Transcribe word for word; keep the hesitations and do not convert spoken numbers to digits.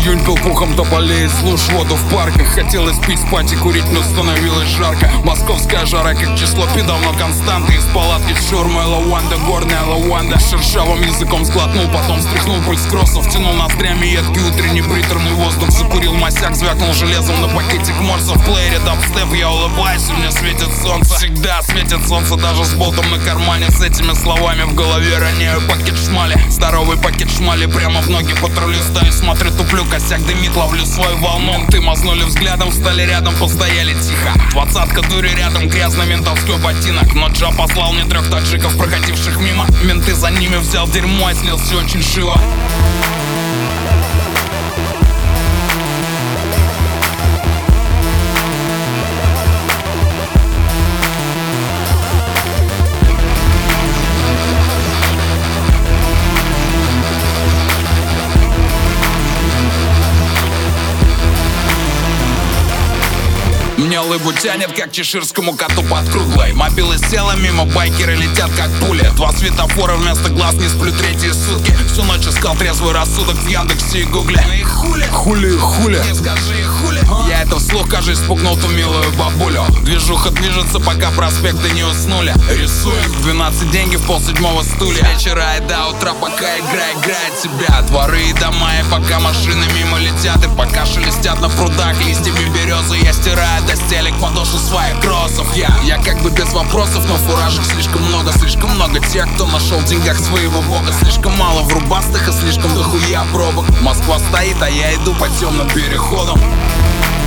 Июнь пил пухом тополей, слушь воду в парках. Хотелось пить, спать и курить, но становилось жарко. Московская жара, как число пи, давно константы. Из палатки шурма и лаванда, горная лаванда. Шершавым языком сглотнул, потом стряхнул пыль с кроссов. Тянул ноздрями едкий утренний приторный воздух. Закурил масяк, звякнул железом на пакетик морса. В плеере дабстеп, я улыбаюсь, и мне светит солнце. Всегда светит солнце, даже с болтом на кармане. С этими словами в голове роняю пакет шмали. Здоровый пакет шмали, прямо в ноги патрулю стою. Смотрю, туплю, косяк дымит, ловлю свою волну. Менты мазнули взглядом, встали рядом, постояли тихо. Двадцатка дури рядом, грязный ментовской ботинок. Но Джа послал мне трех таджиков, проходивших мимо. Менты за ними, взял дерьмо и слился очень живо. Мне лыбу тянет, как чеширскому коту под круглой. Мобилы села мимо, байкеры летят как пули. Два светофора вместо глаз, не сплю третьи сутки. Всю ночь искал трезвый рассудок в Яндексе и Гугле. Ну и хули, Хули, хули. не скажи и хули. Я это вслух, кажется, спугнул ту милую бабулю. Движуха движется, пока проспекты не уснули. Рисуем в двенадцать деньги в полседьмого стуле. С вечера и до утра, пока игра играет тебя. Дворы и дома, и пока машины мимо летят. И пока шелестят на прудах листьями березы. Я стираю до стелек подошву своих кроссов. Я, я как бы без вопросов, но фуражек слишком много. Слишком много тех, кто нашел в деньгах своего бога. Слишком мало врубастых и слишком дохуя пробок. Москва стоит, а я иду по темным переходам.